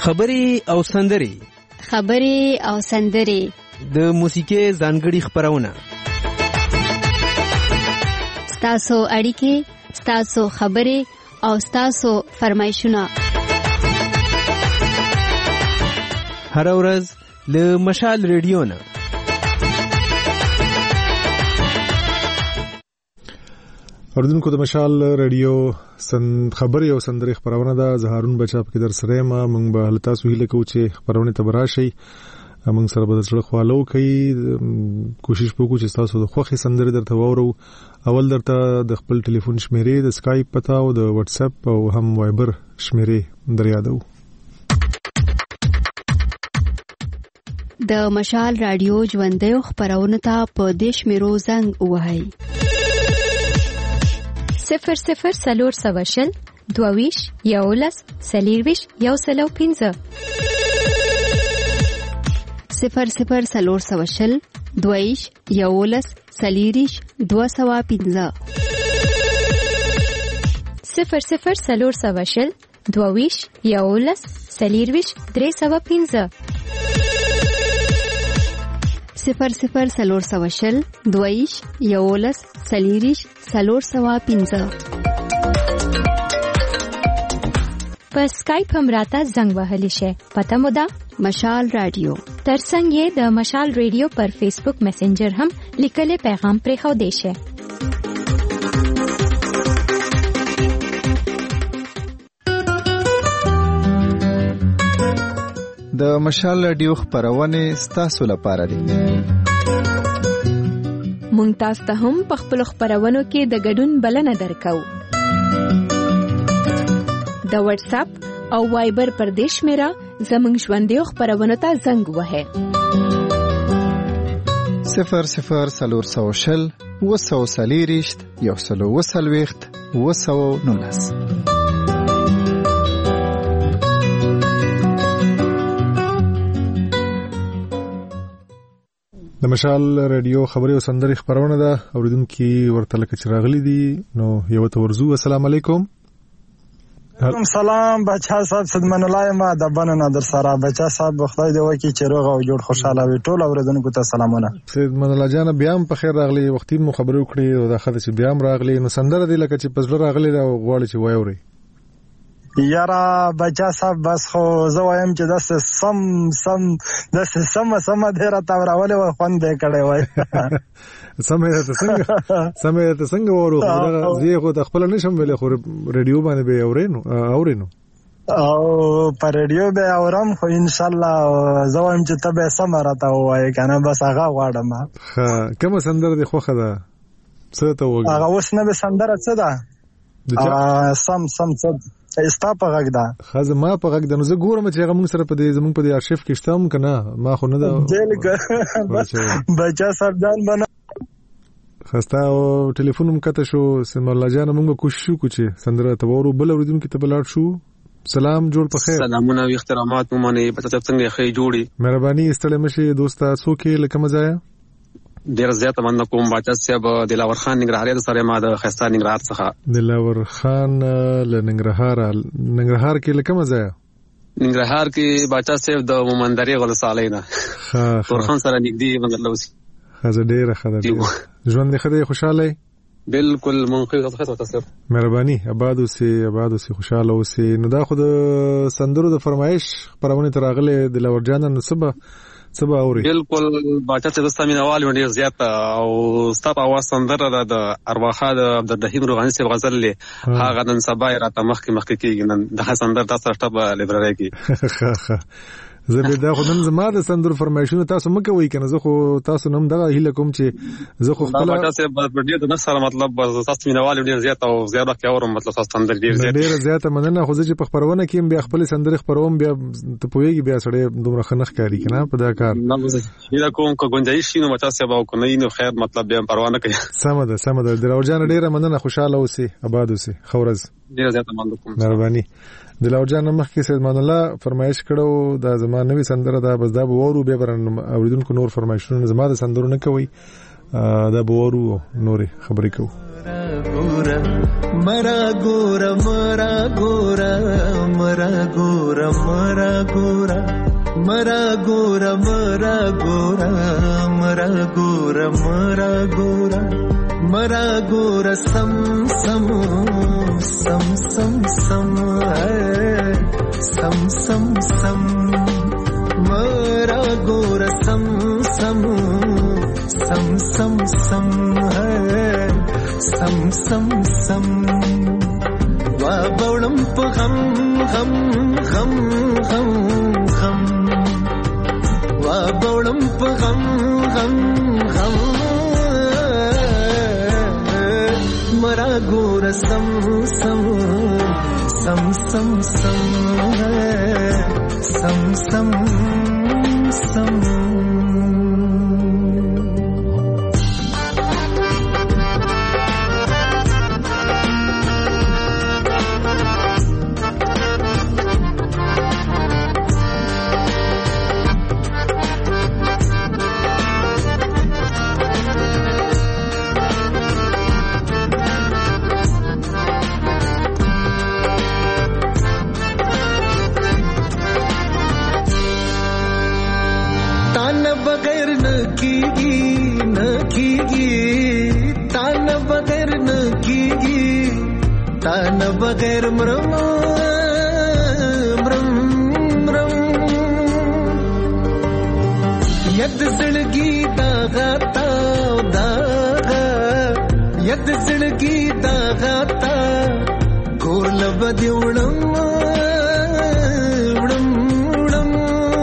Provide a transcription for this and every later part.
خبرې او سندرې د موسیقۍ ځانګړي خبرونه، ستاسو اړیکې، ستاسو خبرې او ستاسو فرمایشونه هر ورځ له مشال ریډیو نه. اوردونکو د مشال ریډیو خبري او سندري خبرونه ده. زهارون بچا په در سره ما مونږ به تاسو هیله کوو چې خبرونه تبراشي مونږ سره به سره خالو کوي. کوشش وکړو چې تاسو د خوخي سندري درته وورو. اول درته د خپل ټلیفون شمیرې، د سکایپ پتا او د واتس اپ او هم وایبر شمیرې دریادو. د مشال رادیو ژوندۍ خبرونه ته په دیش میرو زنګ وهاي 00 سلور سواشل دوویش یولس سلیرویش یوسلو 15 00 سلور سواشل دوویش یولس سلیریش 215 00 سلور سواشل دوویش یولس سلیرویش 315 00 سلور سواشل دویش یولس سلیریش سلور سوا 15 په سکایپ هم راته زنګ وهلی شي. پته مو ده مشال رادیو. ترڅنګ یې د مشال ریډیو پر فیسبوک میسنجر هم لیکلي پیغام پرې خو دی شي. د مشال رادیو خبرونه ستاسو لپاره دي. مونږ تاسو ته هم په خپل خبرونو کې د ګډون بلنه درکو. د واتس اپ او وایبر پر دیش میرا زمونږ ژوندۍ خبرونه ته زنګ وهه 00 سلور سوشل وسو سلیریشت یوسلو وسلويخت وسو نونس. د مشال رادیو خبري او سندري خبرونه ده. اوریدونکو ورته لکه چې راغلي دي نو یو تورزو. السلام علیکم. سلام بچا صاحب، صدمن الله ما د بننه در سره. بچا صاحب خدای دې وکړي چې روغ او جوړ خوشاله وي. ټول اوریدونکو ته سلامونه. صدمن الله جان بیا هم په خیر راغلي. وختي مو خبرو کړې او دا خدای چې بیا هم راغلي. نو سندره دې لکه چې پزړه راغلي دا غواړي چې وایوري. یارا بچا صاحب بس خو زه وایم چې داسې سم دې راته راولې وای، خوند دې کړی وای. سمه ته څنګه وورو زه خو د خپل نشم ویل، خو ریډیو باندې به اورینو او پر ریډیو به اورم، خو ان شاء الله زه وایم چې ته به سم راته وای کنه. بس هغه غواړم. ها کوم سندره دې خوخه ده؟ څه ته وګورم هغه اوس نه به سندره څه ده؟ سم څه استا په غږ ده. خازه ما په غږ ده. نو زه ګورم چې هغه موږ سره په دې زموږ په دې ارشیف کې شته هم کنه. ما خو نه ده بچا صاحب جان بنا خستا او ټلیفون هم کته شو. سم الله جان موږ کوشش وکړو چې سندره ته ورو بل اوریدونکو ته بلاړ شو. سلام جوړ په خیر. سلامونه او احترامات مو باندې بچا صاحب څنګه ښه جوړي. مهرباني استله مشي دوستا څوکې لکه مزایا ډیر زیات مننه کوم. بچا صاحب دلاور خان ننګرهاري سره ما د خستا ننګرهار څخه. دلاور خان له ننګرهار کې لکه مزایا ننګرهار کې بچا صاحب د مومندري غلصالۍ نه تورخان سره نږدې مګر خزه ډیره خدای ژوند دې خوشاله بالکل منقذ تاسو. مهرباني آباد اوسې خوشاله اوسې. نو دا خو د سندرو د فرمایش پرونه تراغله دلاور جان نسبه سبا اوري. بالکل باچا چې دستامینوال ډیر زیات او ستاسو आवाज سندره د ارواخه د عبدالرحیم روغانی سی غزل له هغه نن سبا راته مخکې کېږي. نن د سندره تاسو ټپ لیبراري کې زه به دا خو نن زما د سندرو فرمایشونه تاسو مکه وای کنه. زه خو تاسو نم دغه هیله کوم چې زه خو خپل باچا چې په دې د نصر مطلب تاسو مینوال ډیر زیات او زیات اورم مطلب تاسو سندر ډیر زیات مننه. خو چې په خبرونه کې بیا خپل سندر خبروم بیا ته پويږي بیا سړی دومره خنخ کاری کنه په دا کار. نه دا کوم کو گنجائش شنو بچا چې باو کو نه خیر مطلب بیا پروا نه کوي. سم ده دراور جان ډیر مننه. خوشاله اوسې آباد اوسې خورز. ډیر زیات مننه کوم. مهرباني. دلاور جان مخکې سیدمان الله فرمایش کړو دا زما نوې سندره ده. بس دا به ورو بیا برن اوریدونکو نور فرمایشونه زما د سندرو نه کوي. دا به ورو نورې خبرې کوو. مرا ګورم मरा गोरा मरा गोरा मरा गोरा मरा गोरा मरा गोरा मरा गोरा मरा गोरा सम सम सम सम सम सम सम सम मरा गोरा सम सम सम सम सम सम सम सम वा बौलम पगम गम गम गम गम वा बौलम पगम गम गम मरा गोरा सम सम सम सम सम सम सम सम बगैर मरम मरम मरम यद जिंदगी दागाता दागा यद जिंदगी दागाता कोल बदिवणम उड़म उड़म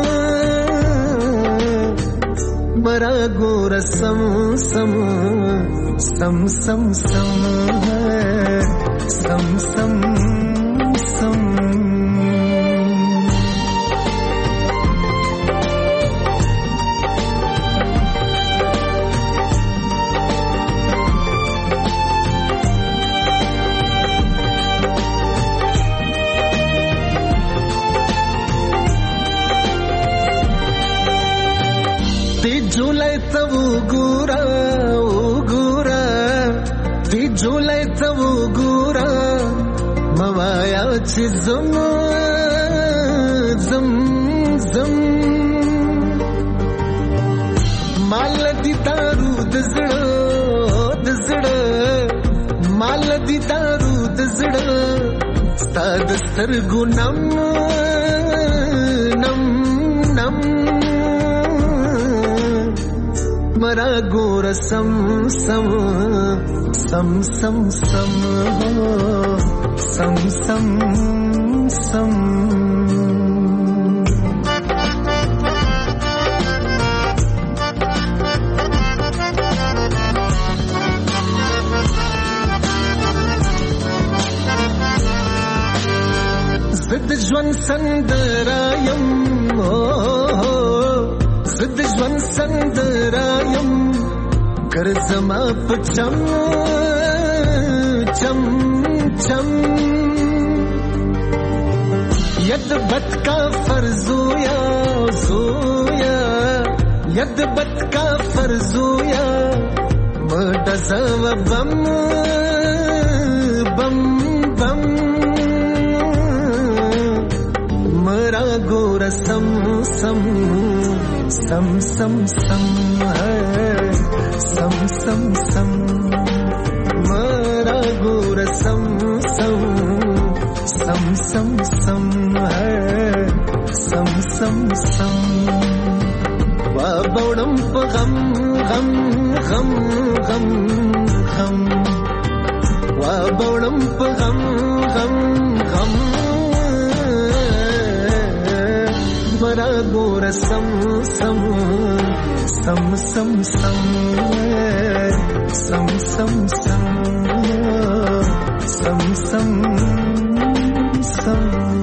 मरा गोरा सम सम सम सम सम सम सम सम ती झुलाय तव गुरा ओ गुरा ती झुलाय तव गुरा मवायाची जम जम जम माल दिदारू दजड दजड माल दिदारू दजड स्ताद सरगु नम नम नम मरा गोरा सम सम सम सम सम सम सम सम जिद ज्वन संदरायम जिद ज्वन संदरायम कर जमा पचम चम चम यद बत का फर्जोया जोया यद बत का फर्जोया मडज़व बम बम बम मरा गोरा सम सम सम सम सम सम सम सम मरा गोरा सम सम सम सम सम सम सम सम वा बौलम पगम गम गम गम गम वा बौलम पगम गम गम मरा गोरा सम सम सम सम सम सम सम सम सम सम सम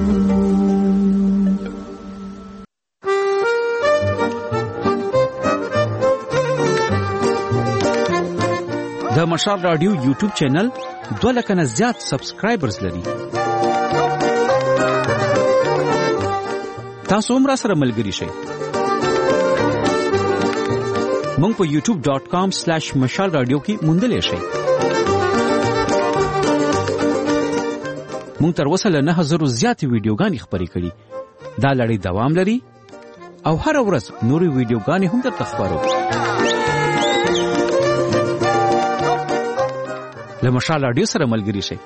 د مشال رادیو یوټیوب چینل 2 لک نه زیات سبسکرایبرز لري. تاسو هم را سره ملګري شئ. مونږ په youtube.com/mashalradio کې موندلې شئ. موږ تر اوسه له 9000 زیاتې ویډیوګانې خپرې کړي. دا لړۍ دوام لري او هر ورځ نورې ویډیوګانې هم درته خپرو. له مشال رادیو سره ملګري شئ.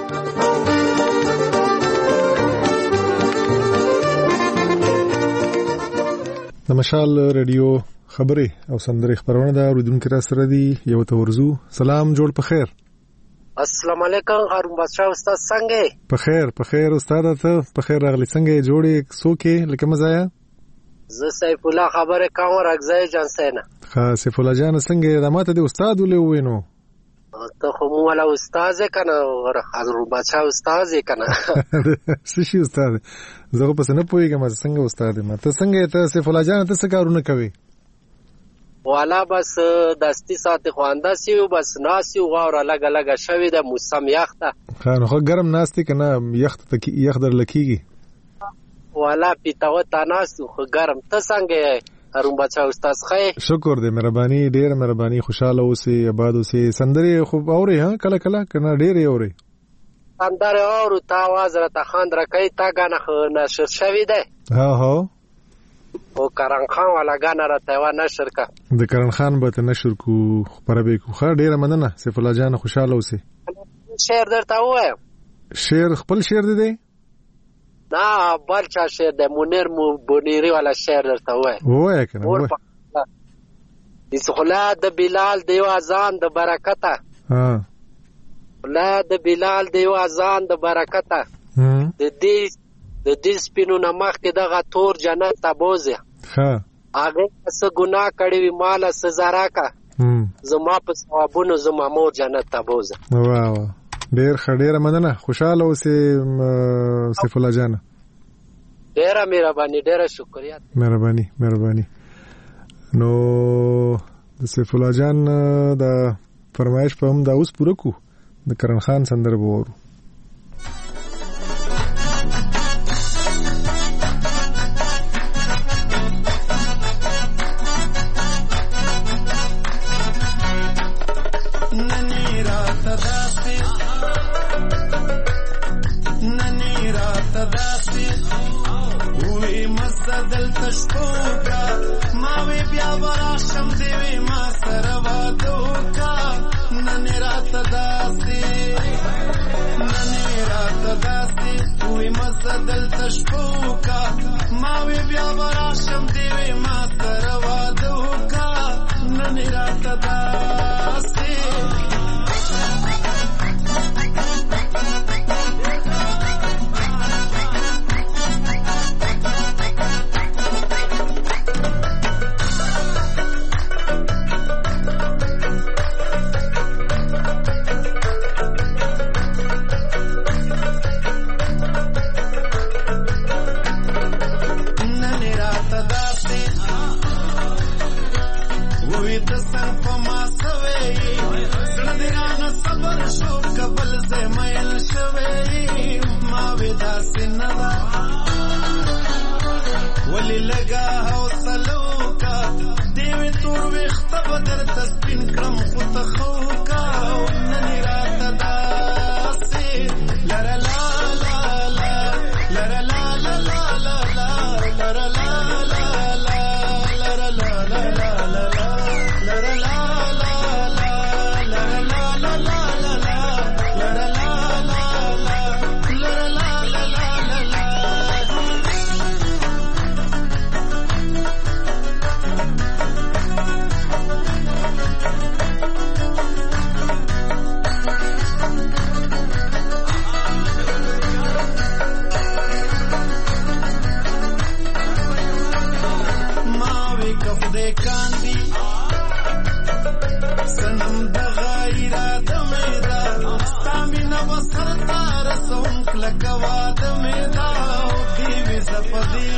د مشال رادیو خبرې او سندرې خبرونه دا اوریدونکو را سره دي. یو تورزو سلام جوړ په خیر. السلام علیکم هارون بادشاہ استاد څنګه؟ په خیر استاد ته په خیر راغلی. څنګه جوړې سوکې لکه مزایا؟ زه سیف الله خبره کوم راګزای جان سینا. سیف الله جان څنګه راماته د استاد ولې وینو؟ ته خو مو ولا استاد کنه هارون بادشاہ استاد کنه. سشي استاد زه په څه نه پوهیږم څنګه استاد ما. ته څنګه ته سیف الله جان ته څه کارونه کوي؟ والا بس دستی ساعت خوانده سیو بس ناسیو غوره لگه لگه شوی ده موسم یخته. خو ګرم ناستی کنه یخت در لکیږي. والا پیتاو تا ناسو خو ګرم. ته څنګه هارون بادشاه استاد خیر؟ شکر دې مهرباني ډېر مهرباني. خوشاله اوسې آباد اوسې. سندرې خو اوري ها کله کله کنه ډېر اوري؟ سندرې اورو تا आवाज را ته خاند را کوي تا غنه نشر شوی ده. ها او کرن خان والا غانا را ته نشر کا. د کرن خان به ته نشر کو خبره به کو. خا ډیره مننه سیف الله جان خوشاله اوسې. شعر درته وایم. شعر خپل شعر دی؟ نه بل چا شعر دی. منیر بونیری والا شعر درته وایم. وای کنه وای. دسخلا د بلال دیو اذان د برکته. ها لا د بلال دیو اذان د برکته. د دې سپینو نمخ کې دغه تور جنت ته بوزه. ها هغه څه ګناه کړی وي مال سزا راکا. زما په ثوابونو زما مور جنت ته بوزه. واه ډیر خډیره مننه. خوشاله اوسې سیف الله جان. ډیره مهرباني ډیره شکریه. مهرباني. نو د سیف الله جان دا فرمایش په هم دا اوس پوره کو. د کرن خان سندره وورو. تشکوکا ماوی بیا براشم دیوی ما سروادوکا ننی رات داستی وی مزدل تشکوکا ماوی بیا براشم دیوی ما سروادوکا ننی رات داستی ولی لگا حوصلوکا دیوی تور ویخت بدر تسپین کرم خود خوکا ننی رات داسی لرا لا لا لا لرا لا لا لا لا لا لرا لا لا لا لرا لا لا لا لا لرا لا لا لا لرا لا لا لا لا لرا لا لا لا لرا لا لا لا کاندی سنم د غیرا د میدا ستامینا وسرتا رسوم کلکوا د میدا دی وی زپدی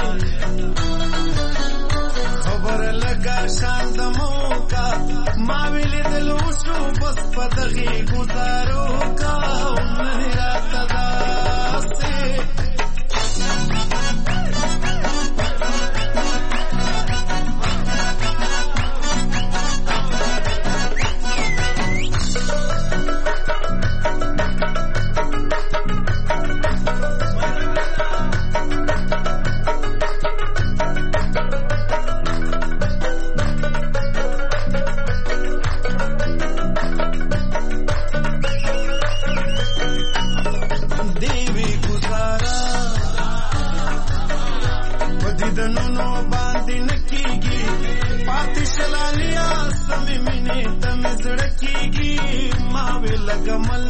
خبر لگا شان د موکا ما ویل دلو شو بس پدغي گزارو کا نه رات داسه جنونو باندې نکیږي پاتې شلالیا سمې مینې ته مې زړه کیږي ما وی لګمل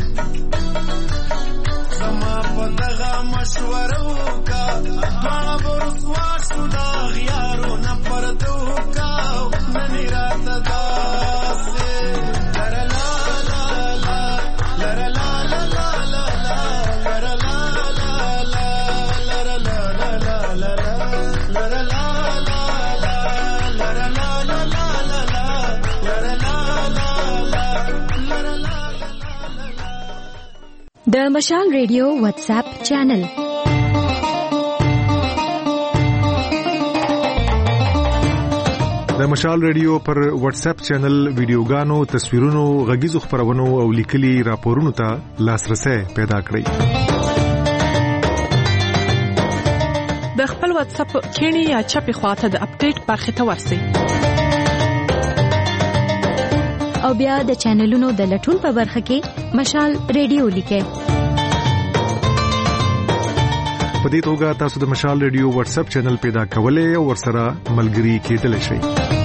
زما په دغه مشوره وکا دواړه ورسوا شو دا غیارو نه پردو وکا نن راته داسې لرلا لا لا لرلا لا لا لا لرلا لا لا لرلا لا لا لرلا لا لا لرلا لا لا لرلا لا لا د مشال ریډیو واتس اپ چینل د مشال ریډیو پر واتس اپ چینل ویډیوګانو، تصویرونو، غږیزو خبرونو او لیکلي راپورونو ته لاسرسي پیدا کړئ. د خپل واتس اپ کینی یا چپی خواته د اپډیټ برخه ته ورسئ. او بیا د چینلونو د لټون په برخه کې مشال ریډیو لیکئ. په دې توګه تاسو د مشال ریډیو واتس اپ چینل پیدا کولای او ورسره ملګري کېدلی شئ.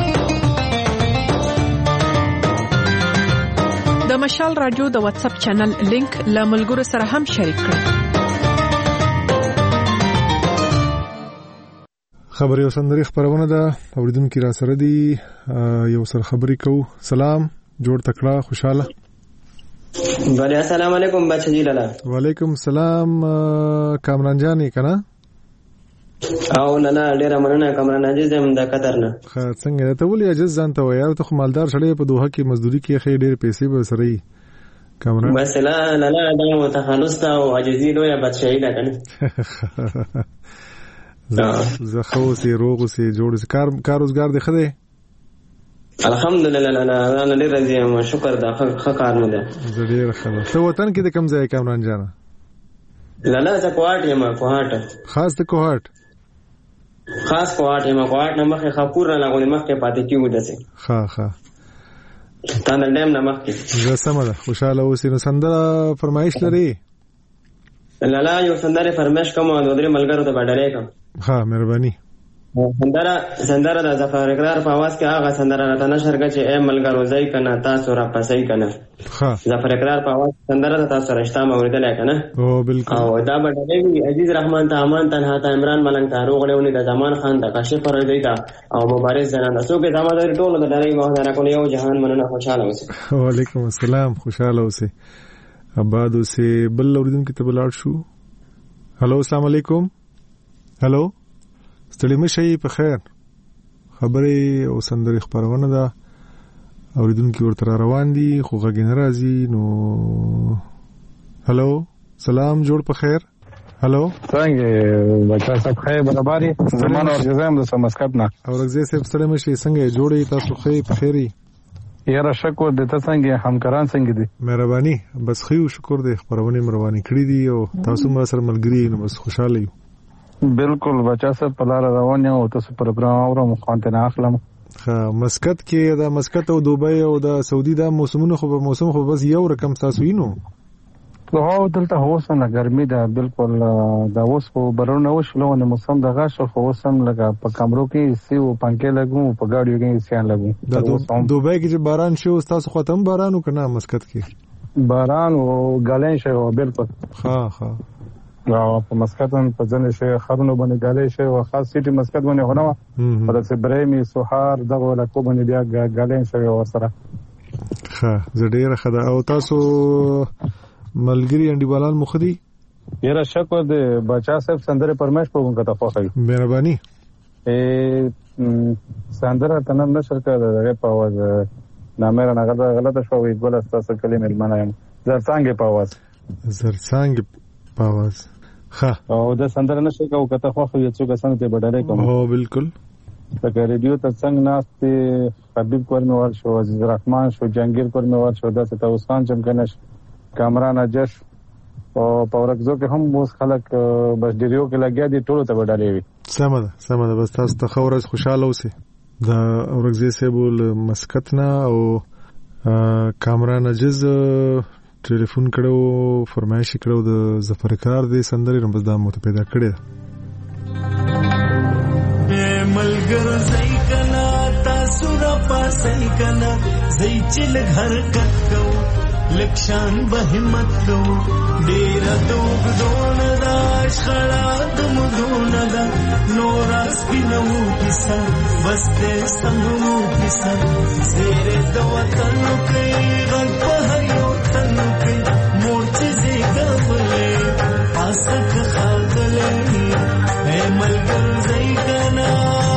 د مشال رادیو د واتس اپ چینل لینک له ملګرو سره هم شریک کړئ. خبري او سندري خبرونه ده اوریدونکو را سره دي. یو سر خبري کو. سلام جوړ تکړه خوشاله. بله السلام علیکم بچا جی لالا. وعلیکم السلام. کامران جانی کنه؟ او لالا ډیر مننه کامران عزیز هم د قطر نه. څنګه ته ولې عجز ځان ته وایې ته خو مالدار شړې په دوه کې مزدوري کې خې ډیر پیسې به سره یې کامران. بس لالا دا تخلص ته او عجزي لوی بچی ده کنه. زه خو سي روغ سي جوړ کار روزګار دی خدای الحمدلله. انا ډیر راضي یم شکر دا ښه کار نه ده. زه ډیر ښه ته وطن کې د کوم ځای کامران جان؟ لالا زه کوهاټ یم. کوهاټ خاص د کوهاټ یم. کوهاټ نه مخه خاپور نه لګولې مخه پاتې کیو دسه. ښه تاند ډیم نه مخه. زه سم ده خوشاله اوسې. نو سندره فرمایش لري؟ لالا یو سندره فرمایش کوم او درې ملګرو ته باندې کوم. ها مهرباني. سندره د ظفر اقرار په आवाज کې هغه سندره راته نشر کړه چې اے ملګرو ځای کنه تاسو را پسې کنه. ها ظفر اقرار په आवाज سندره تاسو رښتا موریدل کنه. او بالکل. او دا باندې عزیز رحمان ته امان تنها ته عمران ملنګ ته روغلهونی د زمان خان ته کاشف فرزی ته او مبارک زنان تاسو کې زموږ ټول د لړۍ مهدره کول یو جهان مننه خوشاله اوسئ. وعلیکم السلام خوشاله اوسئ. آباد اوسئ. بل اوریدونکو ته بلاړ شو. هلو السلام علیکم. هلو ستړي مشي په خیر. خبرې او سندري خبرونه ده اوریدونکو ورته روان دي خو غږ نه راځي. نو هلو سلام جوړ په خیر. هلو څنګه بچا سب خیر برابرۍ زمان اور جزام د مسکت نه اورګزي سب ستړي مشي څنګه جوړي تاسو خیر په خیري؟ یاره شکر د تاسو همکاران څنګه دي؟ مهرباني بس خو شکر دې خبرونه مرواني کړې دي او تاسو مر سره ملګری نو بس خوشاله یو. بالکل بچا سب په لار روان یو تاسو پروګرام اورم خوانته نه اخلم. مسکت کې دا مسکت او دوبۍ او دا سعودي دا موسمونه خو به موسم خو بس یو رقم تاسو وینو. هو دلته هوسنه ګرمي ده بالکل. دا اوس په برونه وشلو نو موسم دغه شو خو اوسم لګا په کمرو کې سی او پنکې لګو په گاډیو کې سیان لګو. دا دوبۍ کې چې باران شو تاسو ختم بارانو کنه مسکت کې باران او غالین شو بالکل. ها په مسکت په ځنې شي خرونو باندې غالې شي او خاص سیټي مسکت باندې هونه په داسې برېمي سوهار دغه لکو باندې بیا غالین شي او سره. ها زه ډیره خدا او تاسو ملګری انډیوالان مخدي یاره شکر د بچا صاحب سندره پرمش په کوم کته خوښي. مهرباني. سندره تنه نشر کړه په आवाज نامه نه غلطه شو وي بل تاسو کلمه المنایم زرڅنګ په आवाज ها او د سندره نشر کو کته خوښي یو څه سنته بدلې کوم. او بالکل لکه ریډیو ته څنګه ناشته حبیب کورموال شو عزیز رحمان شو جنگیر کورموال شو داسې توسان چمکنش کامران اجش او پاورکزو کې هم اوس خلک بس ډیریو کې لګیا دي ټولو ته وډالې وي. سم ده بس تاسو ته خورز خوشاله اوسئ. دا اورکزي سیبول مسکتنا او کامران اجز ټلیفون کړو فرمایش کړو د ظفر اقرار دې سندري رم بس دا مو ته پیدا کړی. ملګرو زئی کنا تاسو را پاسای کنا زئی چې لږ حرکت کوو لکشان به همت کوو ډېر دوغدونه دا شخړه د مودونه دا نور سپینو کیسه بس دې سمو کیسه زیره د وطن کوي غږ په هر یو تن کوي مورچې زیږولې پاسک خاغلې اے ملګرو زئی کنا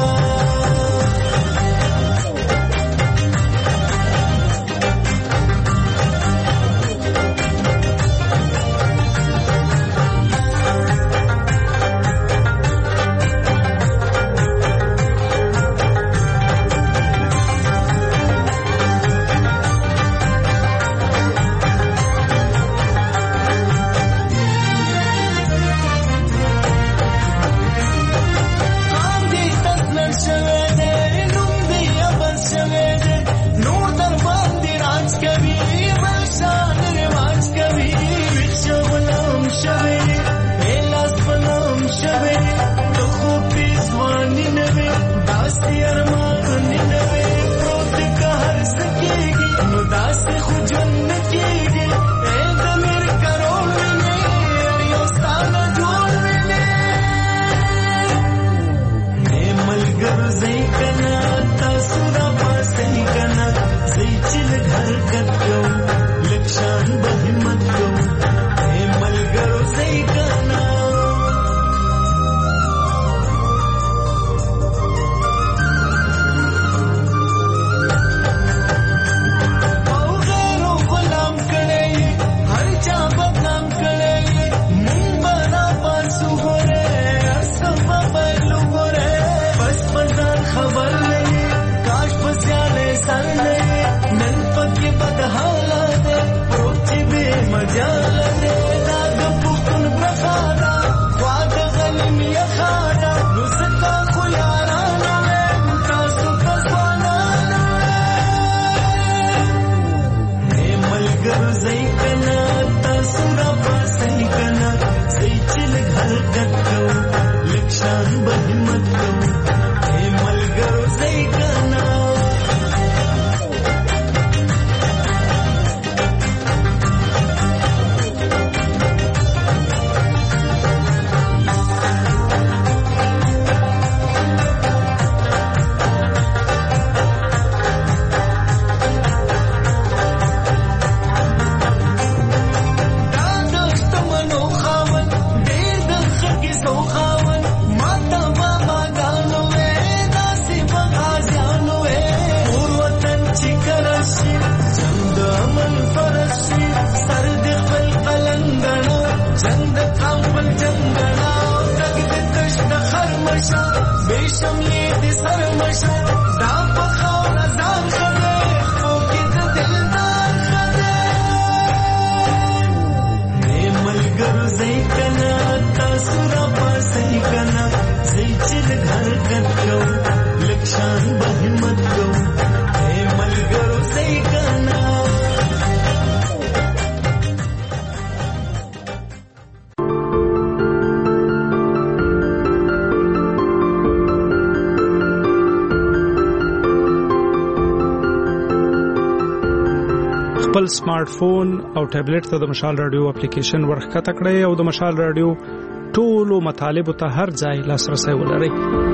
خپل سمارټ فون او ټابلیټ ته د مشال رادیو اپلیکیشن ورخکته کړئ او د مشال رادیو ټولو مطالبه ته هر ځای لاسرسي ولرئ.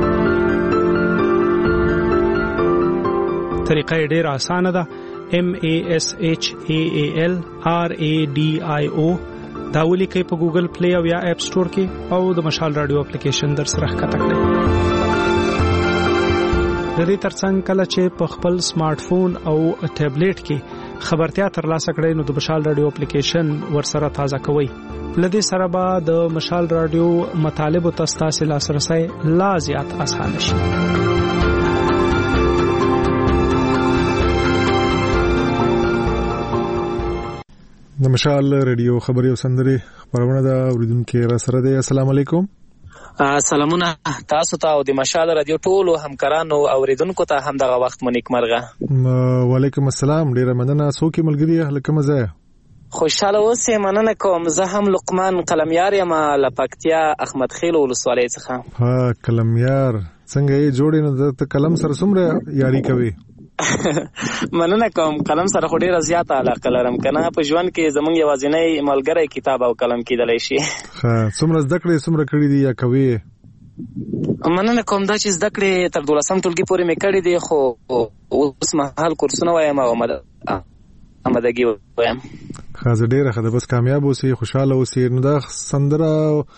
طریقه ډېر اسانه ده. MASHAALRADIO دا ولیکئ په ګوګل پلی او یا اپ سٹور کې او د مشال رادیو اپلیکیشن در سره ښکته کړئ. د دې ترڅنګ کله چې په خپل سمارټ فون او ټابلیټ کې خبرتیا ترلاسه کړئ نو د مشال رادیو اپلیکیشن ورسره تازه کوئ. لدې سره به د مشال رادیو مطالبه تاسو لاسرسي لا زیات آسان شي. د مشال رادیو خبري او سندري خبرونه دا اوریدونکو را سره دی. السلام علیکم. سلامونه تاسو ته او د مشال رادیو ټولو همکارانو او اوریدونکو ته هم دغه وخت مو نیکمرغه. وعلیکم السلام. ډیره مننه. څوک ملګری هلکه مزه خوشاله اوسې. مننه کوم. زه هم لقمان قلمیار یم له پکتیا احمد خیل ولسوالۍ څخه. ها قلمیار څنګه یې جوړې نو ته قلم سره څومره یاري کوي؟ مننه کوم. قلم سره خو ډیره زیاته علاقه لرم کنه. په ژوند کې زمونږ یوازینی ملګری کتاب او قلم کېدلی شي. ها څومره زده کړې څومره کړې دي یا کوي؟ مننه کوم. دا چې زده کړې تر 12م ټولګي پورې مې کړې دي، خو اوس مهال کورسونه وایم او آمادګي وایم. ښه زه ډېره ښه ده. بس کامیاب اوسې، خوشحاله اوسې. نو دا سندره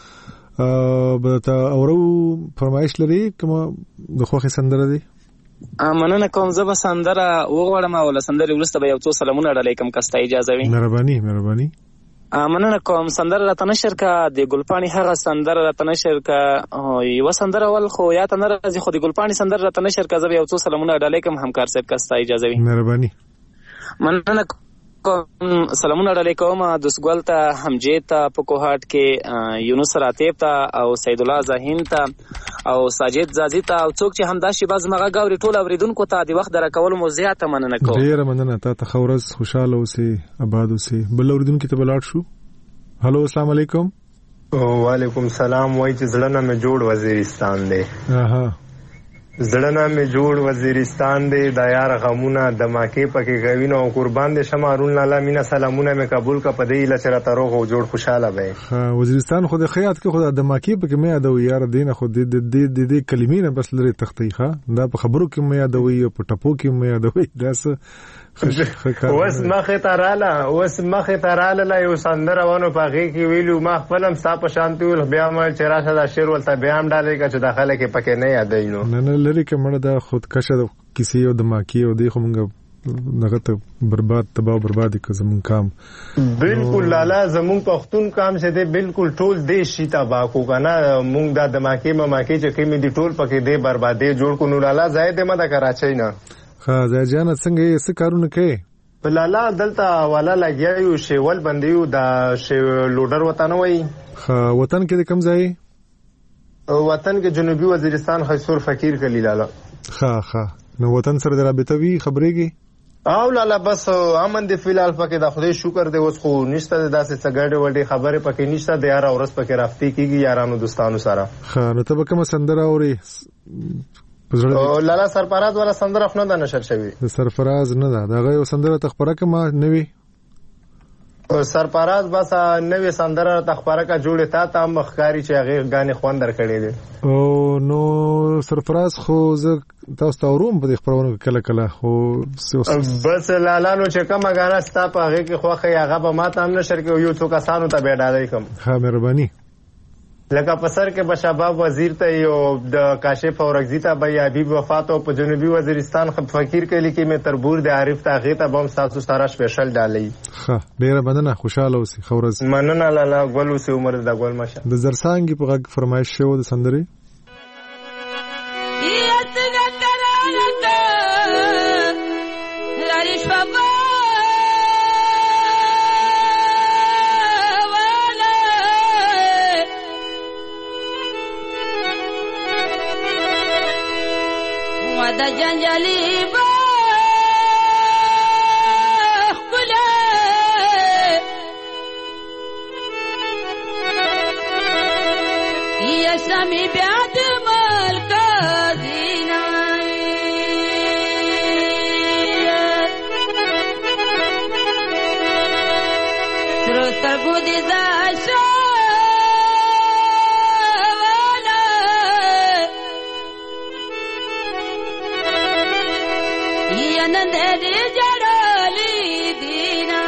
به ته اورو فرمایش لري کومه د خوښې سندره دی؟ مننه کوم. زه به سندره وغواړم او له سندرې وروسته به یو څو سلامونه ډالۍ کوم که ستا اجازه وي. مهرباني مهرباني. مننه کوم. سندره راته نشر که د ګلپاڼې هغه سندره راته نشر که یوه سندره ول خو یا ته نه راځي، خو د ګلپاڼې سندره راته نشر که زه به یو څو سلامونه ډالۍ کوم همکار صاحب که ستا اجازه وي. مهرباني. مننه کوم. سلامونه ډالۍ کوم دوستګل ته، حمجې ته په کوهاټ کې، یونس راتیب ته او سید الله زاهین ته او ساجد زازی ته او څوک چې همدا شیبه زما غږ اوري ټول اوریدونکو ته د وخت درکولو مو زیاته مننه کوم. ډېره مننه. تا ته ښه ورځ، خوشحاله اوسې، آباد اوسې. بل اوریدونکي ته به لاړ شو. هلو السلام علیکم. وعلیکم السلام. وایي چې زړه نه مې جوړ وزیرستان دی. زړه نه مې جوړ وزیرستان دی، د یار غمونه د ماکې پکې کوي نو قربان دې شم هارون لالا مینا سلامونه مې قبول کا پدې لچ را تروغ او جوړ خوشاله وي. وزیرستان خو د خیات کې خو د ماکې پکې مې یادو یار دینه خو د کلمې نه بس لري تختی ښه دا په خبرو کې مې یادوي او په ټپو کې مې یادوي. داس وس مخه تراله یو سندره ونه پغې کې ویلو ما خپلم ستا په شانتي ول بیا ما چې راشه دا شعر ولته بیا هم ډالې کا چې داخله کې پکې نه یادینو. نه لري کې مړه دا خودکشه د کیسې او د ماکې او د خو مونږ دغه ته برباد تباہ بربادي که زمون کام بالکل لالا زمون پښتون کام شه دې بالکل ټول دیش شي تباہ کو کنه. مونږ د ماکې چې کې مې دي ټول پکې دې بربادي جوړ کو. نو لالا زائد ما د کراچۍ نه. ها زاجان څنګه یې څه کارونه کوي؟ لالا دلته والا لګیایو شیول بندیو د لوډر وطن وای. ها وطن کې کوم ځای؟ وطن کې جنوبي وزیرستان خیسور فقیر کلی لالا. ها نو وطن سره د رابطه وی خبرېږي؟ او لالا بس امن دې فلال پکې د خدای شکر دې اوس خو نشته داسې سګړې وړې خبره پکې نشته د یار اورس پکې رافتی کیږي یارانو دوستانو سره. ها نو ته به کوم سندره اوري؟ لالا سرفراز والا سندره خو نه ده نشر شوی. سرفراز نه ده دغه یو سندره تخبره کما نوی سرفراز بس نوې سندره تخبره کا جوړه تا مخکاری چې هغه غانې خوان درکړې دي. او نو سرفراز خو زه تاسو ته وروم په خبرونو کله خو بس لالا نو چې کومه غاڼه ستا په هغه کې خوخه هغه به ماته هم نشر کې یو څو کسانو ته به ډالۍ کوم. ها مهرباني. لکه په سر کې بشباب وزیر ته یو د کاشف اورغزی ته به حبیب وفات او په جنوبي وزیرستان فقیر کې لیکي مې تربور د عارف تاغه ته بم تاسو سره سپیشل ډالۍ. ښه ډیره مننه. خوشاله اوسې. خورز مننه لالا. ګل اوسې عمر د ګل ماشه د زرسانګي په غږ فرمایش شو د سندري د جنجالي خله یا سمي بیا د ملک دینا تر سترګو دي زاشه نن دې جړالي دینا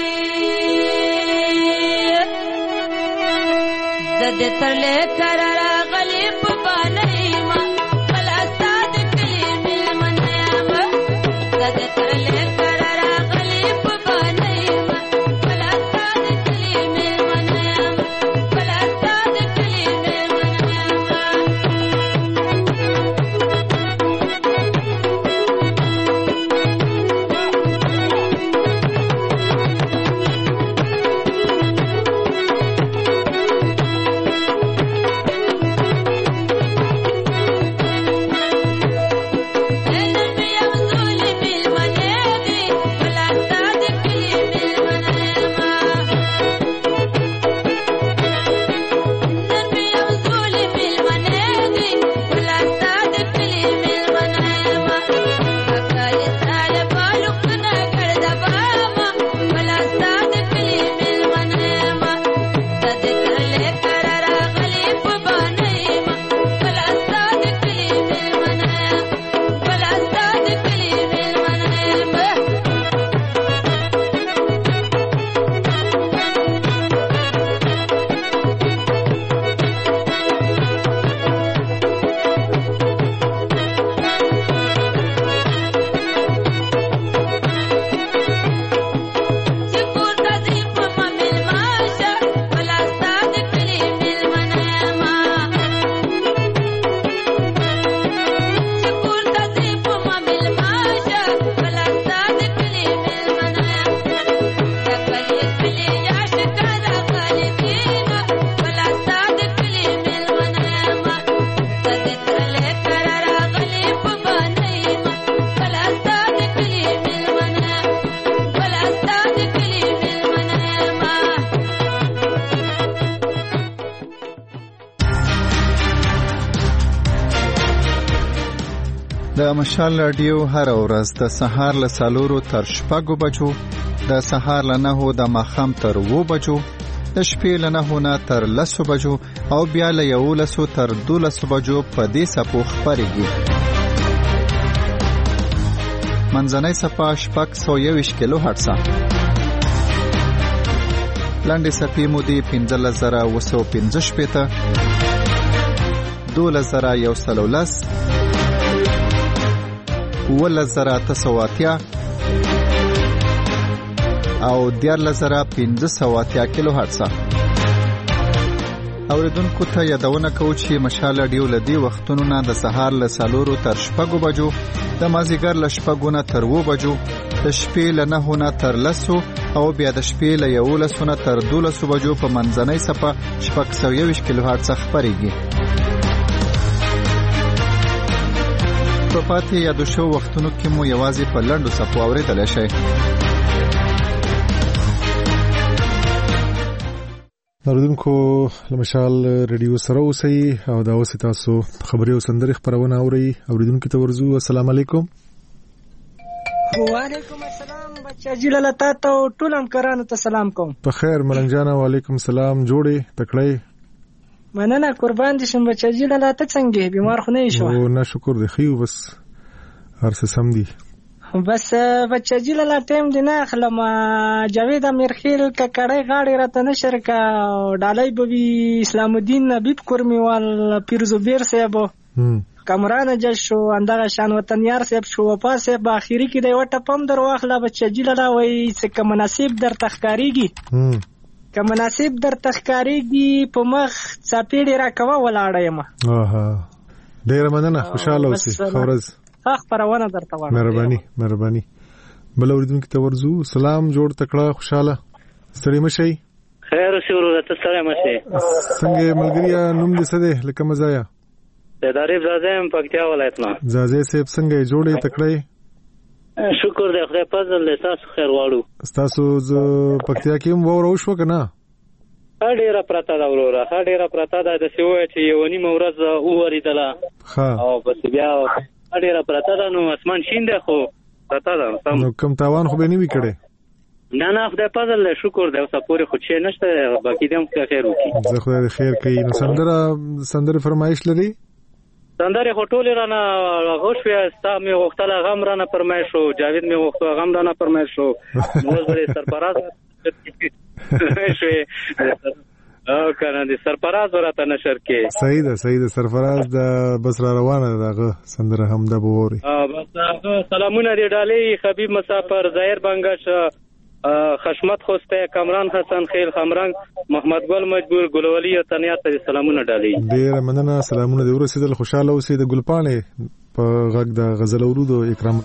د دې ترلې کرا غلي په باندې ما بلا سات کلی مل منیا ما د دې ترلې کرا غلي په باندې ما بلا سات کلی مل منیا ما بلا سات کلی مل منیا د مشال رادیو هر ورځ د سهار له 4 تر 6 بجو، د سهار له 9 د ماښام تر 2 بجو، د شپې له 9 نه تر 10 بجو او بیا له 11 تر 12 بجو په دې سپو خبرېږي. منځنۍ صفه 621 کیلو هرتز. لاندې صفې مودې 15915 12110 11980 او 14580 کیلو هرتز. اوریدونکو ته یادونه کوو چې مشال رادیو لدی وختونو نه د سهار له 4 تر 6 بجو، د مازیګر له 6 نه تر 2 بجو، د شپې له 9 نه تر 10 او بیا د شپې له 11 نه تر 12 بجو په منځنۍ صفه 621 کیلو هرتز خبرېږي. په پاتې یادو شو وختونو کې مو یوازې په لنډو صفو اورېدلی شئ. اوریدونکو له مشال رادیو سره اوسئ او دا اوس تاسو خبري او سندري خبرونه اورئ. اوریدونکو ته ورزو السلام علیکم. وعلیکم السلام بچا جی لاله تاسو ټول همکارانو ته سلام کوم. په خیر ملنګ جان وعلیکم السلام. جوړې تکړه مننه قربان دي شم بچا جی لاله ته څنګه بیمار خو نه شو؟ او نه شکر دی خو بس هر څه سم دي. بس بچا جی لاله ټیم دی نه خلم جاوید امیرخیل ککړې غاړې راته نشر کا ډالۍ بوي اسلام الدین نبیب کورمیوال پیرزوبیر صاحب کامران جج شو اندغه شان وطن یار صاحب شو وفا صاحب اخیری کې دی وټه پم در واخله بچا جی لاله وای څه مناسب در تخکاریږي که مناسب در تخکاریږي په مخ چاپېړې را کوه ولاړه یم. ډېره مننه خوشحاله اوسئ. خورز خبرونه درته وایم. مهرباني. بل اوریدونکو ته ورځو. سلام جوړ تکړه خوشحاله ستړي مشئ. خیر اوسې ورور ته ستړي مشئ. څنګه ملګریا نوم دې څه دی لکه مزایا؟ داريب زازم پکتیا ولایت نه. زازې صاحب څنګه جوړې تکړه؟ شکر دې خدای فضل له تاسو خیر واړو. تاسو پکتیا کې هم وورو شو کنه؟ ډیره پراته دا وروره ډیره پراته دا د سیوه چې یو نیمه ورځ وریدله او بس بیا ډیره پراته دا نو اسمان شین دی خو پراته دا نو کم تاوان خو به نه وی کړي. نه خدای فضل له شکر دې اوسه پوره خو چې نشته باقي دې هم خیر وکړي. زه خدای خیر کوي. نو سندره فرمایش لري؟ سندره هټول رانه غوښوي ستا مې وختله غم رانه فرمایش شو جاوید مې وختو غم رانه فرمایش شو نو زه سرپراز شوې او کنه دې سرپراز ورته نشر کې. صحیح ده سرپراز د بس را روانه دغه سندره هم د بوري. بس سلامونه دې ډالې خبيب مسافر ظاهر بنگش خشمت خوسته کامران حسن خیل خمرنګ محمد ګل مجبور ګلولی او تنیات ته سلامونه ډالې. ډیر مننه سلامونه دې ورسېدل. خوشاله اوسئ. د ګلپانې په غږ د غزل اورودو اکرام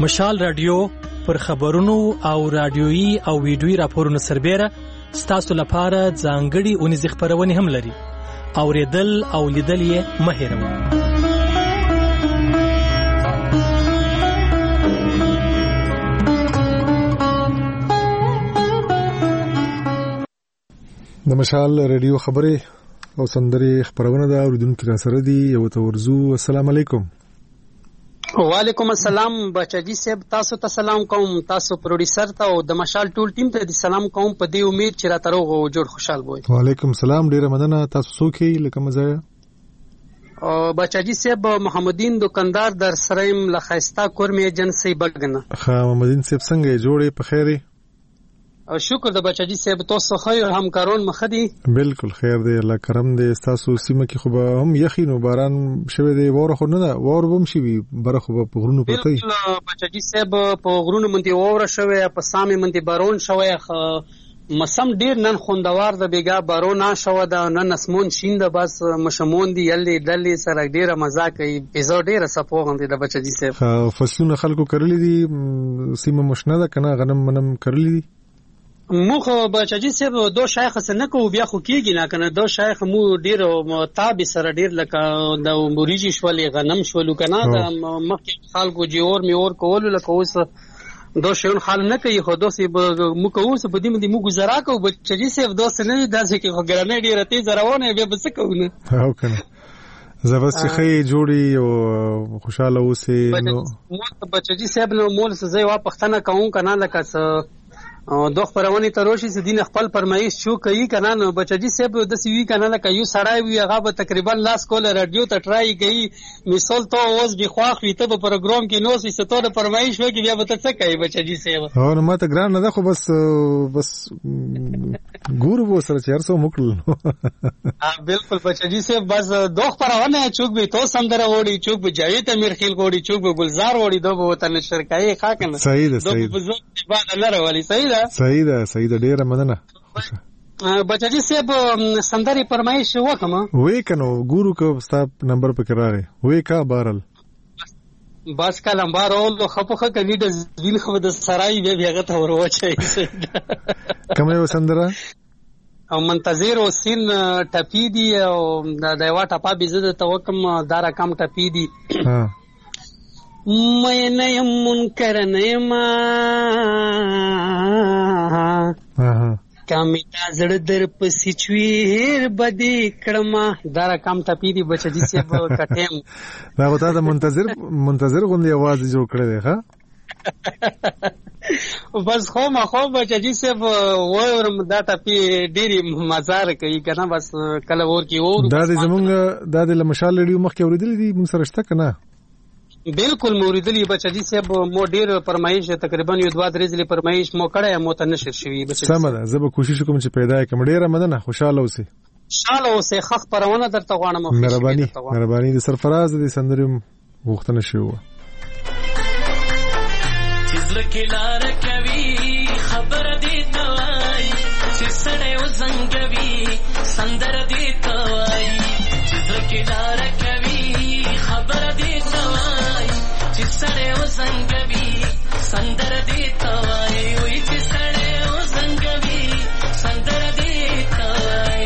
مشال رادیو پر خبرونو او رادیويي او ویډیويي راپورونو سربېره ستاسو لپاره ځانګړي اونیزې خپرونې هم لري. اوریدل او لیدل یې مه هېروئ. د مشال رادیو خبرې او سندري خبرونه دا اوریدونکو را سره دي. یو تورزو السلام علیکم. وعلیکم السلام بچاجي صاحب، تاسو ته سلام کوم، تاسو پروډوسر ته او د مشال ټول ټیم ته سلام کوم، په دې امید چې را تروغ او جوړ خوشحال وي. وعلیکم السلام، ډیره مننه. تاسو څوک یې لکه مزه؟ بچاجي صاحب محمدین دکاندار در سریم لخيستا کورمي ایجنسی بګنه. ها محمدین صاحب څنګه جوړې په خیره؟ شکر د بچاجي صاحب، تاسو خیر همکارون مخدي؟ بالکل خیر دی، الله کرم دی. تاسو سیمه کې خو هم یخین او باران شوه دی، وره خو نه ده، ور بم شي بره خو په غرونو پته. بالکل بچاجي صاحب په غرونو منځ وره شوه، په سامي منځ بارون شوه، مسم ډیر نن خوندوار د بیګا بارون شوه ده، نن اسمون شین ده، بس مشمون دی یلې دلې سره ډیره مزه کوي، پیزو ډیره سپوغم دی د بچاجي صاحب. فصلونه خلکو کرلې دي، سیمه مشنه ده کنه، غنم منم کرلې دي. موږ بچاجي صاحب دو شایخ سره کو بیا خو کېږي نه کنه، دو شایخ مو ډیر تابع سره ډیر لکه د موريجي شولې غنم شولو کنه، د مخکې خلکو جوړ میور کول لکه اوس دو شون حال نه کوي، خو دوی مو کوو په دې باندې مو گزاره کوو. بچاجي صاحب دوست نه داسې کې خو ګرانې ډیر تیز روانه بیا بس کوونه او کنه زبس چې خې جوړي او خوشاله اوسې. نو بچاجي صاحب نو مول څه ځای واپختنه کوم کنه، لکه دوه خبرونه تروشي چې دین خپل فرمایش شو کوي کنه. نو بچاجي صاحب د سی وی کنه لکه یو سړی وی هغه به تقریبا لاس کول رادیو ته ټرای کوي، مثال ته اوس به خواخ وي ته په پروګرام کې نو څه ستوره فرمایش وکي بیا به څه کوي بچاجي صاحب. او نو ماته ګران نه ده، خو بس ګورو و سره 400 مکل. بالکل بچاجي صاحب، بس دوه خبرونه چوک به تو سندره وړي، چوک به جاوید امیر خیل وړي، چوک به گلزار وړي، دوه به وطن شرکای ښه کنه. صحیح ده صحیح ده، بعد لره والی صحیح ده صحیح ده ډیره مننه. بچاجي صاحب سندري فرمایش وکم وې کنو ګورو کو ستاب نمبر پکې راغی وې کا بارل بس کلم بارول خپخه کني د ویل خو د سړای به هغه ته وروچي کومه وسندره او منتظر او سین ټپی دی او د یو ټپا بيزه توکم دارا کم ټپی دی. ها مې نه يم منکر نه ما کمی تازړ در پسې چویر بدی کړما دارا کم ټپی دی بچی صاحب کټم دا وتا د منتظر غوندي आवाज جوړ کړی دی. ها بس خو ما خو بچی صاحب وورم دا ټپی ډيري مزار کوي کنه، بس کله ور کی اور دا زمونږ د مشال لړیو مخ کې اوریدل دي موږ سره شته کنه. بالکل موریدلی بچی صاحب مو ډیر فرمایش تقریبا یو 2-3 ځله فرمایش مو کړه مو ته نشر شوی بچی. سم ده، زه به کوشش کوم چې پیدا کړم. ډیره مننه، خوشاله اوسئ. خوشاله اوسئ، خخ پرونه درته غواړم. مهرباني د سرفراز د سندرم غوښتنه شو. چې زړه لار کوي خبر دې توای چې سړی وزنګوي سندر دې توای چې زړه لار کوي خبر دې توای چې سړی وزنګوي سندر دې توای وای چې سړی وزنګوي سندر دې توای.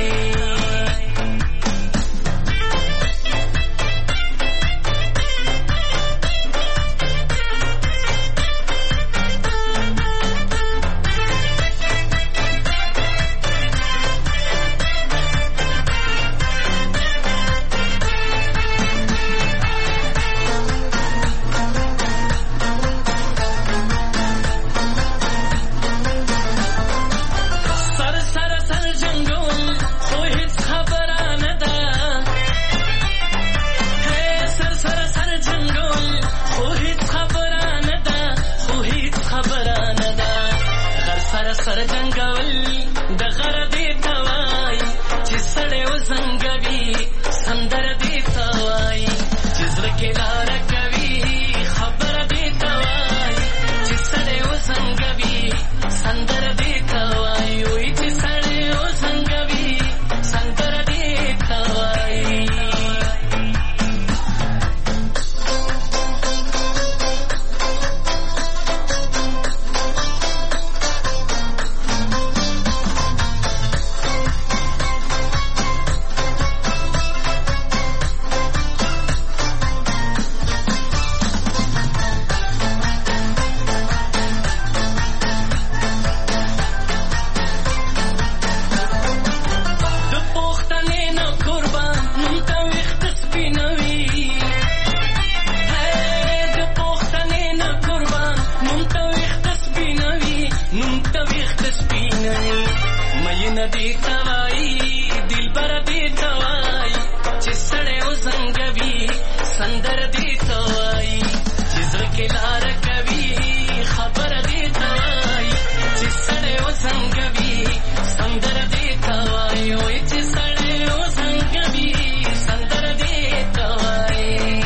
نوم تويخت سپینای مین دی توای دلبر دی توای چې سړی وزنګوي سندر دی توای چې زړه کې لار کوي خبر دی توای چې سړی وزنګوي سندر دی توای وای چې سړی وزنګوي سندر دی توای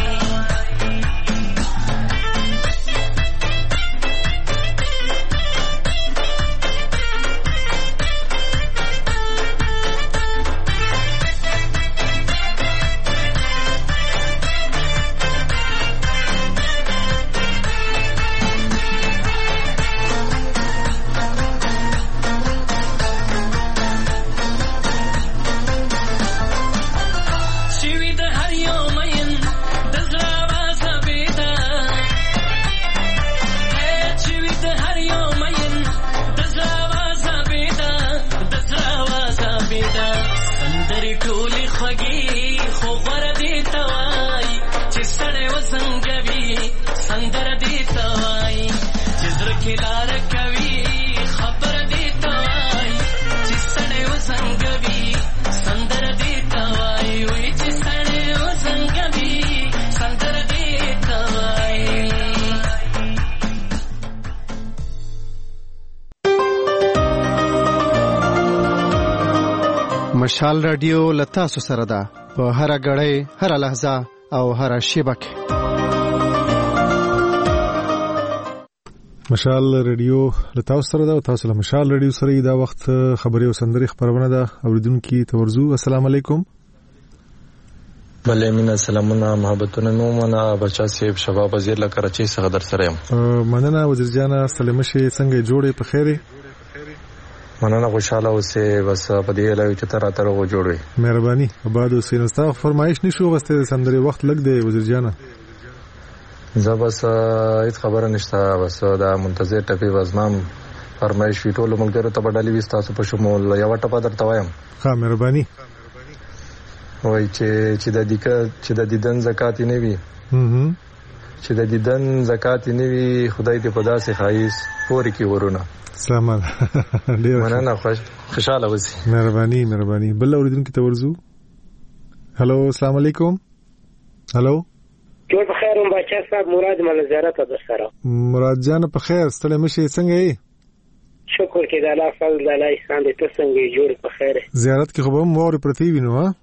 مشال رادیو لتا سو سره ده په هر غړې هر لحظه او هر شیبه کې. مشال رادیو لتا سره ده او تاسو له مشال رادیو سره دا وخت خبري او سندري خبرونه ده اوریدونکو تورزو. السلام علیکم. بله مینا سلامونه محبتونه مومنه بچا صاحب شباب وزیر له کراچۍ څخه در سره یم. مننه وزیر جان سلام شي څنګه جوړې په خیره؟ مننه خوشاله اوسه بس په دې لایو چې تر اترغه جوړوي. مهرباني آباد اوسه. نستا فرمایش نشو غسته سندري وخت لګ دی وزیر جان. زه بس هیڅ خبره نشته بس دا منتظر ټپي وزمام فرمایش ټول ملګرو ته بدلې وستا په شمول یو ټپه درته وایم. ها مهرباني. وای چې د دیدن زکات نه وي چې د دیدن زکات نه وي خدای دې په داسې خایس پورې کې ورونه. سلام ډیر مننه خوشاله اوسئ. مهرباني بل اوریدونکو ته ورزو. هالو السلام علیکم. هالو ټول په خیر. بچا صاحب مراد مل زیارت ده سره. مراد جان په خیر ستړي مشي څنګه یې؟ شکر کې د الله فضل د الله احسان دې ته څنګه جوړ په خیر. زیارت کې خو به مور پرتی وینو ها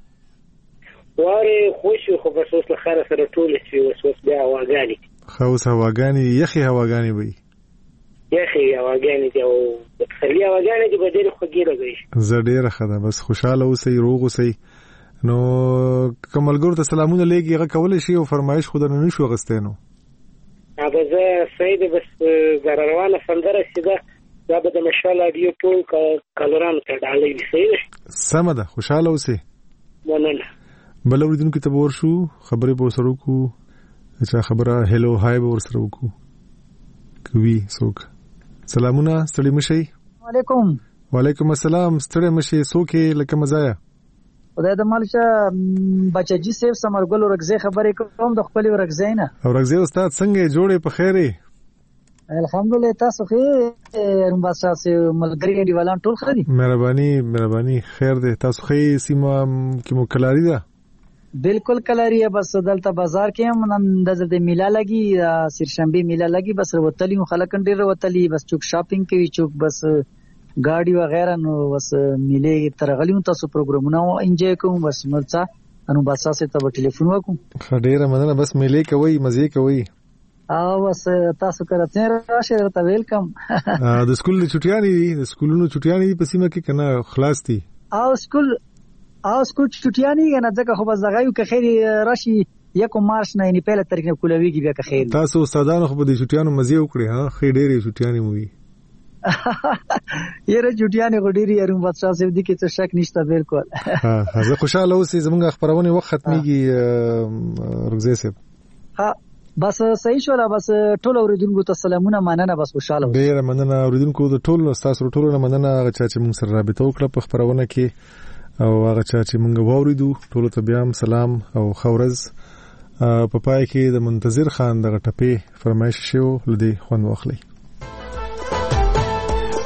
واره خوشي خو بس اوس له خیر سره ټول شي اوس بیا هواګانی خوس هواګانی یخي هواګانی وي یخي هواګانی دی او خلی هواګانی دی به ډېر خوږی لګي. زه ډېر خدا بس خوشاله اوسئ روغ اوسئ. نو کملګور ته سلامونه لګي هغه کول شي او فرمایش خود نه نشو غستینو. ابا زه سید بس زراروانه سندره سیده دا به د مشال رادیو ټول کالوران ته ډالې وي. سم ده خوشاله اوسئ. مننه. بل اوریدونکو ته ورشو خبرې به سره کو چې خبره هلو هاي به سره کو کوي څوک. سلامونه ستړي مشي. وعلیکم. وعلیکم السلام ستړي مشي څوک لکه مزایا. خدای د مالشه بچجی سیف سمرګل ورغزه خبرې کوم د خپل ورغزه نه. ورغزه استاد څنګه جوړې په خیره؟ الحمدلله تاسو خو رومباسا سه ملګری دیوالان ټول خري. مهرباني خیر ده. تاسو خې سیمه کې مکلاری ده؟ بالکل کلاری بس دلته بازار کې هم نن د میله لګي سرشنبه میله لګي بس وتلی خلک ډیر وتلی بس چوک شاپینګ کوي چوک بس گاڑی وغیرہ نو بس میله ترغلیون تاسو پروګرامونه انجوای کوم بس ملڅه انو باسا سه ته ټلیفون وکم. ډیره مننه بس میله کوي مزه کوي. بس تاسو کرته راشه ته ویلکم. د سکول چټیانی دي د سکولونو چټیانی دي په سیمه کې کنه خلاص دي. سکول چټیانی نه ځکه خو بس دغه یو که خیر راشي 1 مارچ نه نه پهله تاریخ کولويږي بیا که خیر. تاسو استادانو خو په دې چټیانو مزه وکړي ها خې ډېرې چټیانی مو وي. یره چټیانی غډيري يرم بادشاہ صاحب دي کې څه شک نشته بالکل. زه خوشاله اوسې زمونږ خبرونه وخت ختميږي رغزه صاحب. بس صحیح شو بس ټول اوریدونکو ته سلامونه مننه بس خوشاله اوسئ. ډیر مننه اوریدونکو ته ټول تاسو ټول مننه چې موږ سره رابطه وکړه په خبرونه کې او هغه چې موږ واوریدو ټول ته بیا سلام او خورز. په پای کې د منتظر خان د غټپې فرمایش شو لدی خوند واخلي.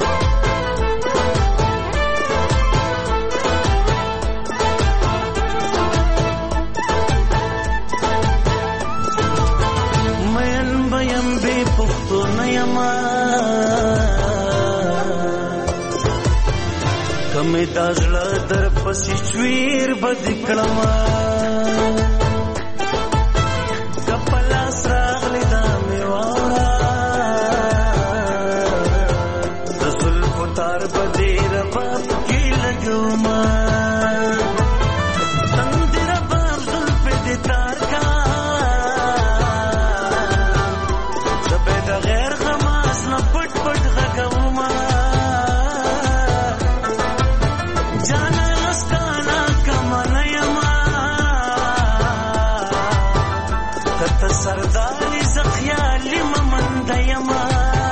کمه دازړه در پسې چویر بد کړما کپلا سراغلی دا میوارا رسول پتار بدیر باب کی لګوما تندر باب زل په دې تار کا زبې د غیر غماس نه پټ پټ غوما سرداري زخيالي ممند يما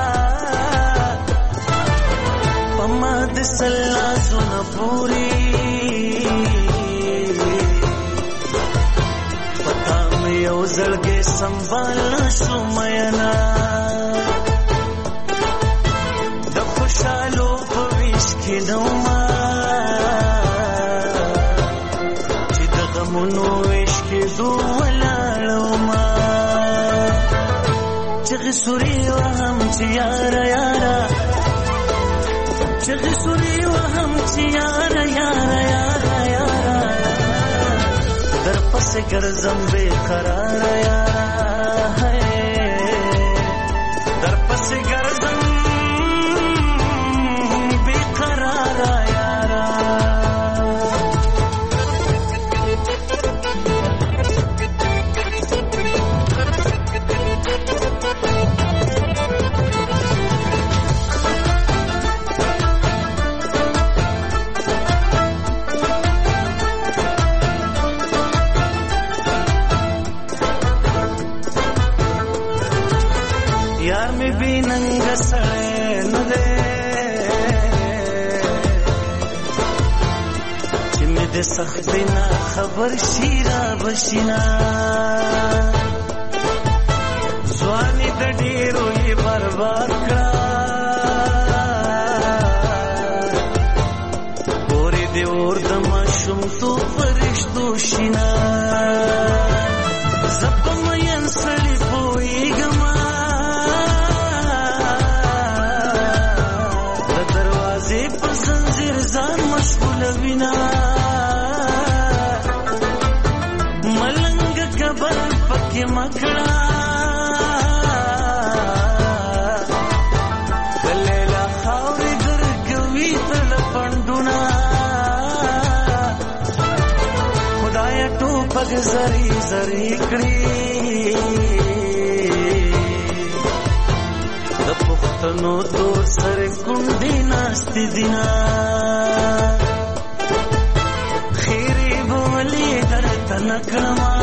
پما د سلا زونه پوری پتا مې یو زړګي سنبال شو مینا د خوشالو په ویش کې نوما چې د غمونو ویش کې دوه چغی سوری وهم چی یارا یارا چغی سوری وهم چی یارا یارا یارا یارا در پس گرزم بے قرار یارا در پس گرزم بے قرار یارا ننګ سړی نه دی چې مې د سختۍ نه خبر شي را بشینا ځواني د ډېرو یې برباد کړه پورې د اور د ماشومتوب فرشتو شینا زه په مین سړي پوهېږم ځان مشغول وینا ملنګ کبر پکې مکړه کلیلا خاورې درګوي تل پندونه خدای ټوپک زری زری کړی د پښتنو تور سره کونډې ناستې دینا خیرې بولې درته نکړما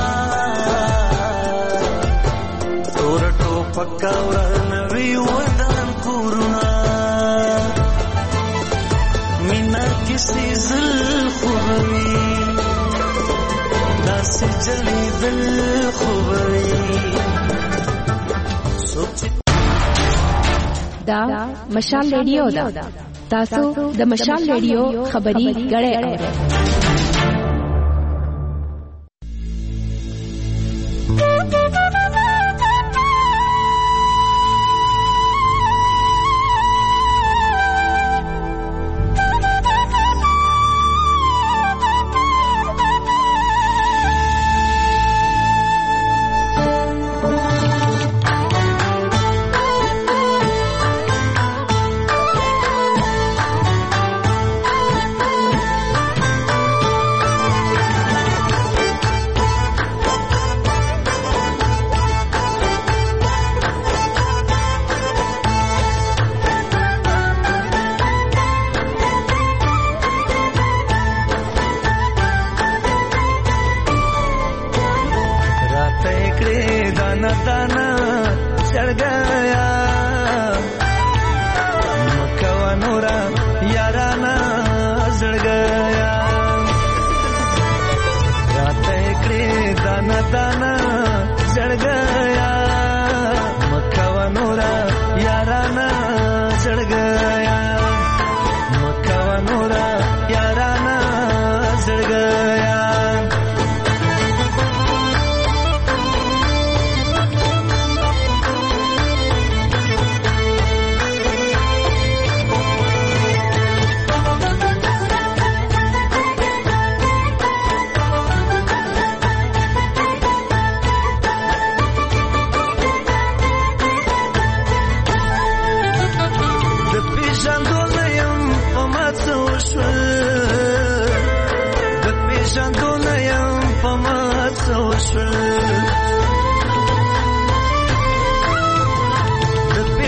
تور ټوپک ورنوي ودان کورونه مینا کسی زل خوبوي داسې جلیدل خوبوي دا مشال ریډیو دا تاسو د مشال ریډیو خبري غړې اورئ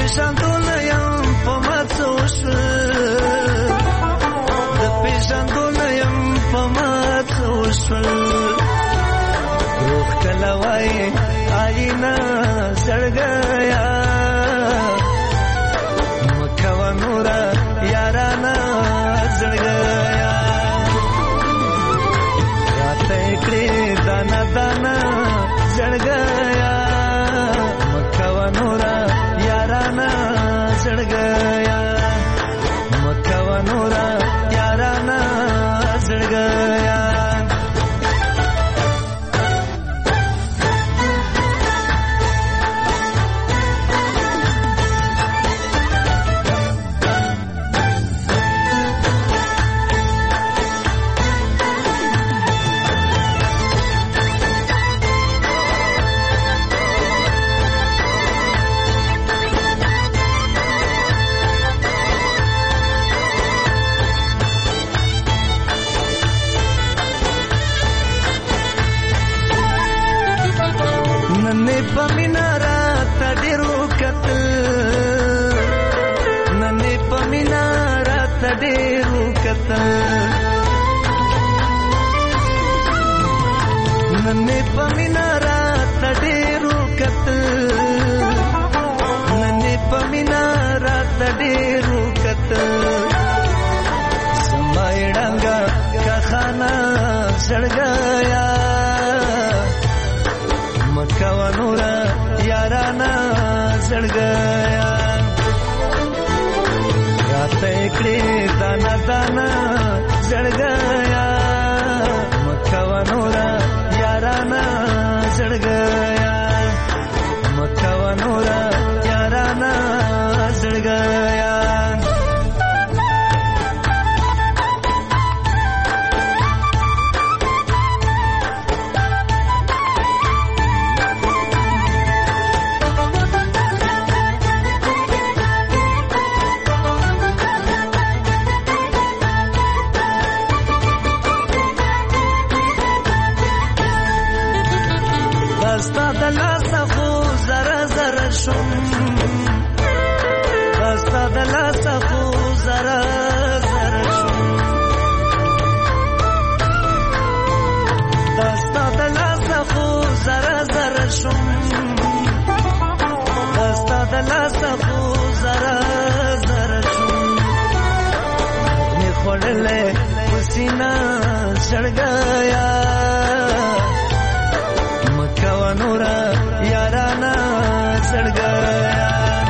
پیژندونه یم په مڅ وشول د پیژندونه یم په مڅ وشول روح کله وای آینا زړګیا مکو نورا یارانا زړګیا راته کړې دانا دانا زړګیا مکو نورا یارانا زړګیا مکو نورا یارانا زړګیا नन्हे पमीना रात डेरू कतल नन्हे पमीना रात डेरू कतल समायडांगा का खाना सड़ गया मक्का व नूरा याराना सड़ गया रात एकड़े दाना दाना सड़ गया मक्का व नूरा याराना सड़ गया मक्का व नूरा याराना सड़ गया सड़ गया मक्का व नूरा याराना सड़ गया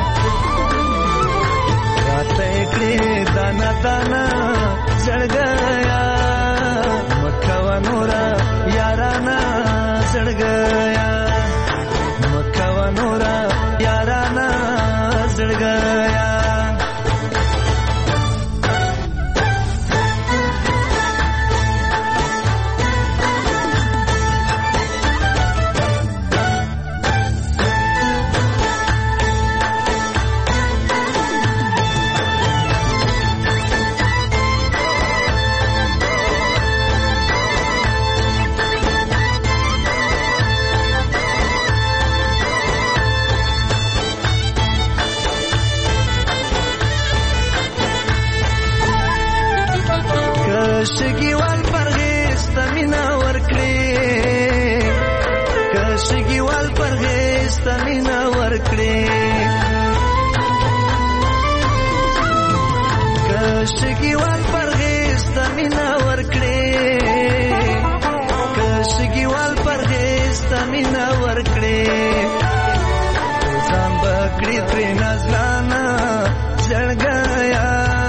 रात एकड़े दाना दाना सड़ गया मक्का व नूरा याराना सड़ गया मक्का व नूरा याराना सड़ गया شګیوال پرهیز تمینا ورکړي کشګیوال پرهیز تمینا ورکړي کشګیوال پرهیز تمینا ورکړي کشګیوال پرهیز تمینا ورکړي ځان بکړي پر نازلانا زړ گیا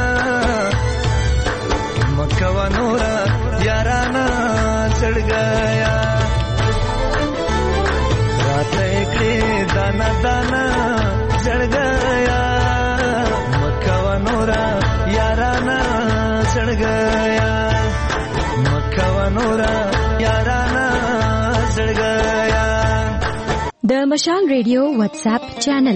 मक्का व नूरा याराना सड़ गया रात एकड़े दाना दाना सड़ गया मक्का व नूरा याराना सड़ गया मक्का व नूरा याराना सड़ गया द मशाल रेडियो व्हाट्सएप चैनल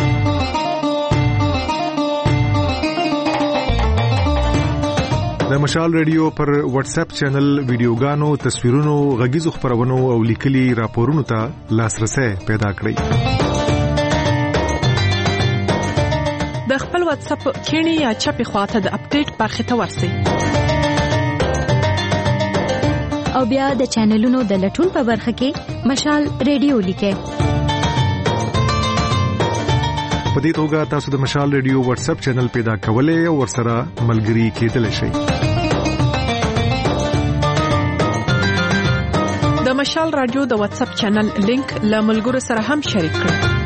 د مشال ریډیو پر واتس اپ چینل ویډیوګانو تصویرونو غږیزو خبرونو او لیکلي راپورونو ته لاسرسي پیدا کړئ د خپل واتس اپ کینی یا چپی خواته د اپډیټ برخه ته ورسئ او بیا د چینلونو د لټون په برخه کې مشال ریډیو لیکئ. په دې توګه تاسو د مشال ریډیو واتس اپ چینل پیدا کولای او ورسره ملګري کېدلی شئ. د مشال رادیو د واتس اپ چینل لینک له ملګرو سره هم شریک کړئ.